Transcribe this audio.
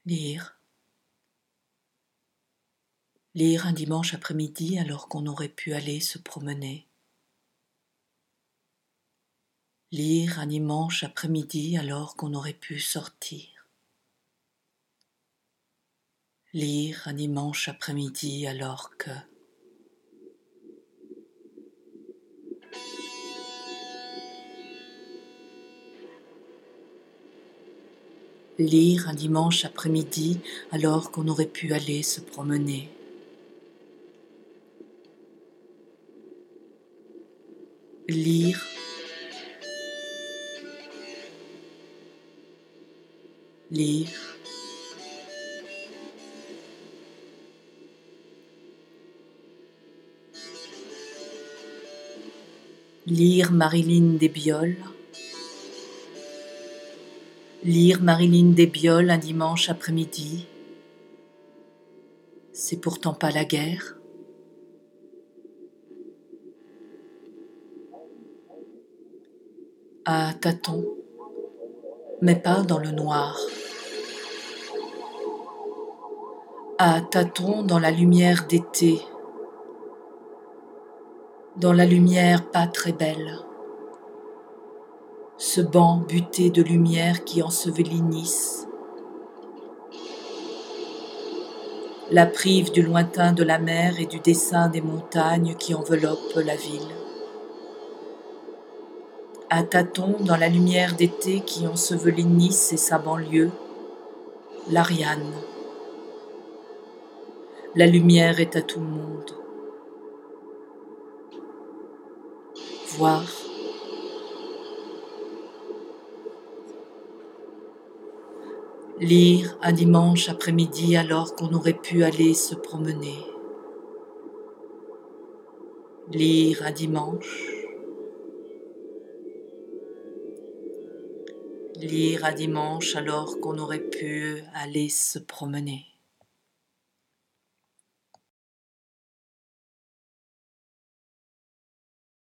Lire. Lire un dimanche après-midi alors qu'on aurait pu aller se promener. Lire un dimanche après-midi alors qu'on aurait pu sortir. Lire un dimanche après-midi alors que... Lire un dimanche après-midi alors qu'on aurait pu aller se promener. Lire. Lire. Lire Marilyn Desbioles. Lire Marilyn Desbioles un dimanche après-midi, c'est pourtant pas la guerre. À tâtons, mais pas dans le noir. À tâtons dans la lumière d'été, dans la lumière pas très belle. Ce banc buté de lumière qui ensevelit Nice. La prive du lointain de la mer et du dessin des montagnes qui enveloppent la ville. À tâtons dans la lumière d'été qui ensevelit Nice et sa banlieue, l'Ariane. La lumière est à tout le monde. Voir. Lire un dimanche après-midi alors qu'on aurait pu aller se promener. Lire un dimanche. Lire un dimanche alors qu'on aurait pu aller se promener.